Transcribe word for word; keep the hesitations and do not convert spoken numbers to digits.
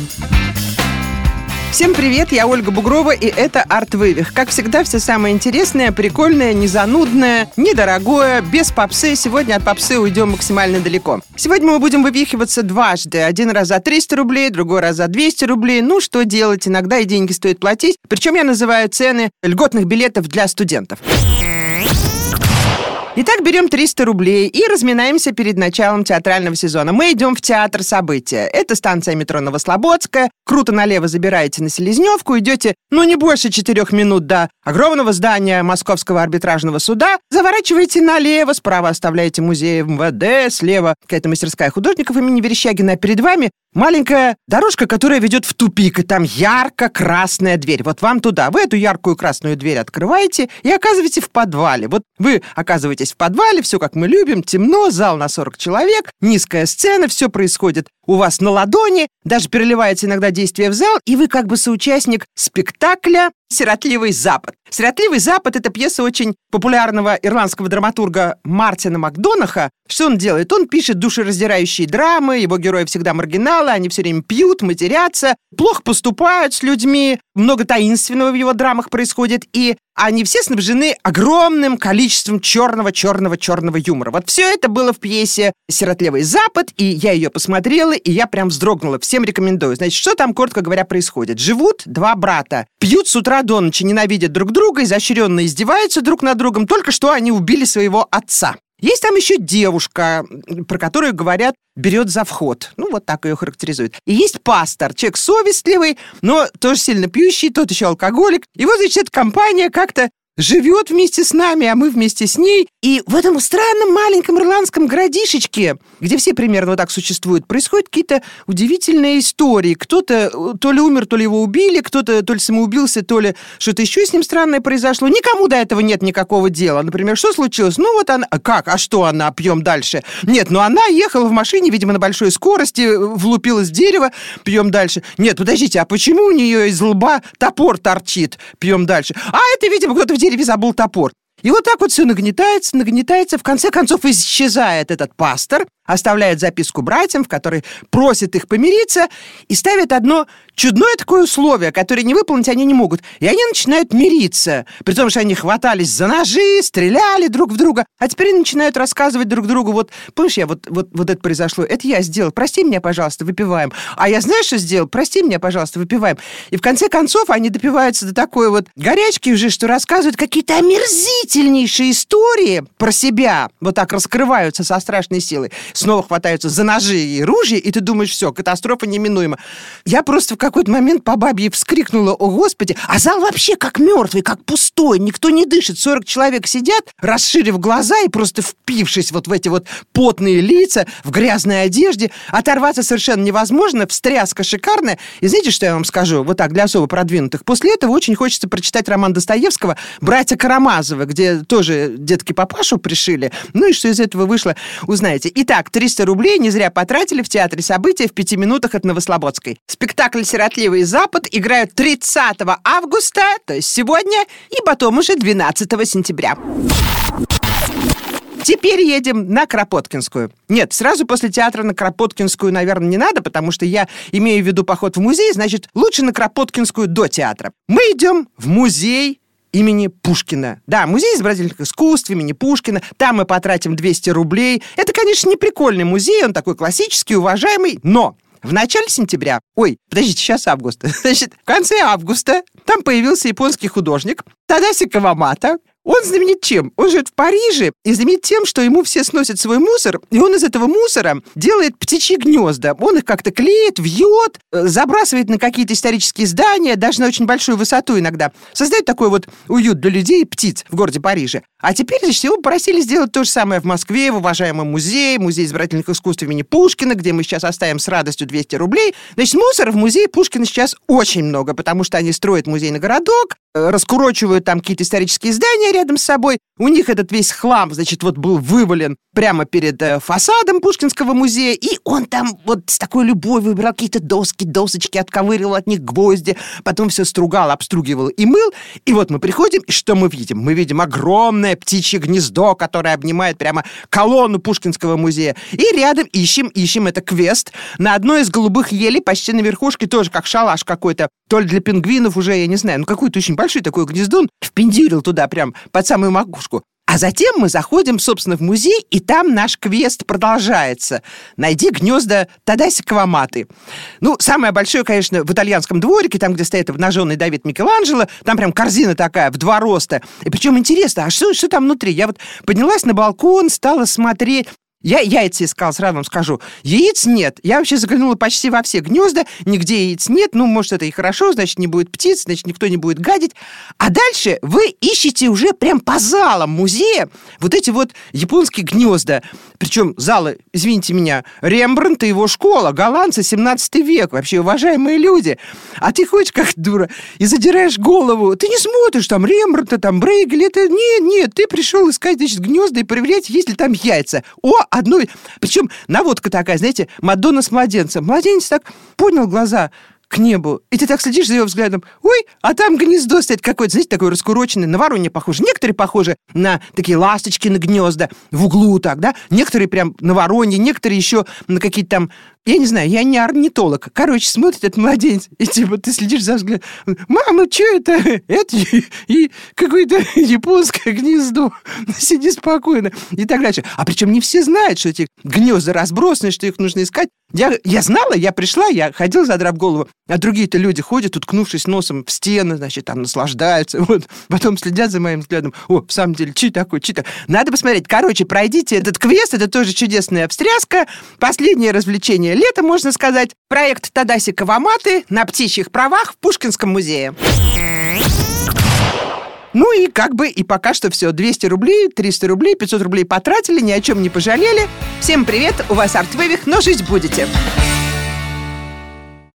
Всем привет, я Ольга Бугрова, и это Арт-Вывих. Как всегда, все самое интересное, прикольное, незанудное, недорогое, без попсы. Сегодня от попсы уйдем максимально далеко. Сегодня мы будем вывихиваться дважды. Один раз за триста рублей, другой раз за двести рублей. Ну, что делать? Иногда и деньги стоит платить. Причем я называю цены льготных билетов для студентов. Итак, берем триста рублей и разминаемся перед началом театрального сезона. Мы идем в театр «События». Это станция метро Новослободская. Круто налево забираете на Селезневку, идете, ну, не больше четырех минут до огромного здания Московского арбитражного суда. Заворачиваете налево, справа оставляете музей эм вэ дэ, слева какая-то мастерская художников имени Верещагина, а перед вами маленькая дорожка, которая ведет в тупик, и там ярко-красная дверь. Вот вам туда. Вы эту яркую красную дверь открываете и оказываетесь в подвале. Вот вы оказываетесь в подвале, все как мы любим, темно, зал на сорок человек, низкая сцена, все происходит у вас на ладони, даже переливается иногда действие в зал, и вы как бы соучастник спектакля «Сиротливый Запад». «Сиротливый Запад» — это пьеса очень популярного ирландского драматурга Мартина Макдонаха. Что он делает? Он пишет душераздирающие драмы, его герои всегда маргиналы, они все время пьют, матерятся, плохо поступают с людьми, много таинственного в его драмах происходит, и они все снабжены огромным количеством черного-черного-черного юмора. Вот все это было в пьесе «Сиротливый Запад», и я ее посмотрела, и я прям вздрогнула. Всем рекомендую. Значит, что там, коротко говоря, происходит? Живут два брата, пьют с утра до ночи, ненавидят друг друга, изощренно издеваются друг над другом, только что они убили своего отца. Есть там еще девушка, про которую говорят, берет за вход. Ну, вот так ее характеризуют. И есть пастор, человек совестливый, но тоже сильно пьющий, тот еще алкоголик. И вот, значит, эта компания как-то живет вместе с нами, а мы вместе с ней. И в этом странном маленьком ирландском городишечке, где все примерно вот так существуют, происходят какие-то удивительные истории. Кто-то то ли умер, то ли его убили, кто-то то ли самоубился, то ли что-то еще с ним странное произошло. Никому до этого нет никакого дела. Например, что случилось? Ну вот она... Как? А что она? Пьем дальше. Нет, ну она ехала в машине, видимо, на большой скорости, влупилась в дерево, пьем дальше. Нет, подождите, а почему у нее из лба топор торчит? Пьем дальше. А это, видимо, кто-то в дереве забыл топор. И вот так вот все нагнетается, нагнетается. В конце концов исчезает этот пастор, оставляет записку братьям, в которой просит их помириться, и ставит одно чудное такое условие, которое не выполнить они не могут. И они начинают мириться, при том, что они хватались за ножи, стреляли друг в друга, а теперь они начинают рассказывать друг другу, вот, помнишь, я вот, вот, вот это произошло, это я сделал, прости меня, пожалуйста, выпиваем. А я знаешь, что сделал? Прости меня, пожалуйста, выпиваем. И в конце концов они допиваются до такой вот горячки уже, что рассказывают какие-то омерзительнейшие истории про себя, вот так раскрываются со страшной силой, снова хватаются за ножи и ружья, и ты думаешь, все, катастрофа неминуема. Я просто в какой-то момент по бабье вскрикнула, о господи, а зал вообще как мертвый, как пустой, никто не дышит, сорок человек сидят, расширив глаза и просто впившись вот в эти вот потные лица, в грязной одежде, оторваться совершенно невозможно, встряска шикарная. И знаете, что я вам скажу, вот так, для особо продвинутых? После этого очень хочется прочитать роман Достоевского «Братья Карамазовы», где тоже детки папашу пришили. Ну и что из этого вышло, узнаете. Итак, триста рублей не зря потратили в театре «События» в пяти минутах от Новослободской. Спектакль «Сиротливый Запад» играют тридцатого августа, то есть сегодня, и потом уже двенадцатого сентября. Теперь едем на Кропоткинскую. Нет, сразу после театра на Кропоткинскую, наверное, не надо, потому что я имею в виду поход в музей, значит, лучше на Кропоткинскую до театра. Мы идем в музей имени Пушкина. Да, музей изобразительных искусств имени Пушкина. Там мы потратим двести рублей. Это, конечно, не прикольный музей, он такой классический, уважаемый, но в начале сентября, ой, подождите, сейчас август, значит, в конце августа там появился японский художник Тадаси Кавамата. Он знаменит чем? Он живет в Париже и знаменит тем, что ему все сносят свой мусор, и он из этого мусора делает птичьи гнезда. Он их как-то клеит, вьет, забрасывает на какие-то исторические здания, даже на очень большую высоту иногда. Создает такой вот уют для людей и птиц в городе Париже. А теперь, значит, его попросили сделать то же самое в Москве, в уважаемом музее, музей изобразительных искусств имени Пушкина, где мы сейчас оставим с радостью двести рублей. Значит, мусора в музее Пушкина сейчас очень много, потому что они строят музейный городок, раскурочивают там какие-то исторические здания рядом с собой. У них этот весь хлам, значит, вот был вывален прямо перед э, фасадом Пушкинского музея, и он там вот с такой любовью выбирал какие-то доски, досочки, отковыривал от них гвозди, потом все стругал, обстругивал и мыл. И вот мы приходим, и что мы видим? Мы видим огромное птичье гнездо, которое обнимает прямо колонну Пушкинского музея. И рядом ищем, ищем, это квест. На одной из голубых елей, почти на верхушке, тоже как шалаш какой-то, то ли для пингвинов уже, я не знаю, ну какой-то очень большой такое гнездо, он впендюрил туда прям под самую макушку. А затем мы заходим, собственно, в музей, и там наш квест продолжается. Найди гнезда Тадаси Каваматы. Ну, самое большое, конечно, в итальянском дворике, там, где стоит обнаженный Давид Микеланджело, там прям корзина такая в два роста. И причем интересно, а что, что там внутри? Я вот поднялась на балкон, стала смотреть. Я яйца искала, сразу вам скажу. Яиц нет. Я вообще заглянула почти во все гнезда, нигде яиц нет. Ну, может, это и хорошо, значит, не будет птиц, значит, никто не будет гадить. А дальше вы ищете уже прям по залам музея вот эти вот японские гнезда. Причем залы, извините меня, Рембрандт и его школа, голландцы, семнадцатый век, вообще уважаемые люди. А ты ходишь как дура и задираешь голову. Ты не смотришь там Рембрандта, там Брейгеля. Это... Нет, нет, ты пришел искать, значит, гнезда и проверять, есть ли там яйца. О, одной. Причем наводка такая, знаете, Мадонна с младенцем. Младенец так поднял глаза к небу, и ты так следишь за его взглядом. Ой, а там гнездо стоит какое-то, знаете, такое раскуроченное, на воронье похоже. Некоторые похожи на такие ласточки на гнезда в углу так, да? Некоторые прям на воронье, некоторые еще на какие-то там, я не знаю, я не орнитолог. Короче, смотрит этот младенец, и типа ты следишь за взглядом. Мама, что это? Это и какое-то японское гнездо. Сиди спокойно. И так дальше. А причем не все знают, что эти гнезда разбросаны, что их нужно искать. Я, я знала, я пришла, я ходила, задрав голову, а другие-то люди ходят, уткнувшись носом в стены, значит, там наслаждаются, вот, потом следят за моим взглядом. О, в самом деле, че такое, че такое? Надо посмотреть. Короче, пройдите этот квест, это тоже чудесная встряска. Последнее развлечение лета, можно сказать. Проект Тадаси Каваматы на птичьих правах в Пушкинском музее. Ну и как бы и пока что все. двести рублей, триста рублей, пятьсот рублей потратили, ни о чем не пожалели. Всем привет, у вас Артвывих, но жить будете.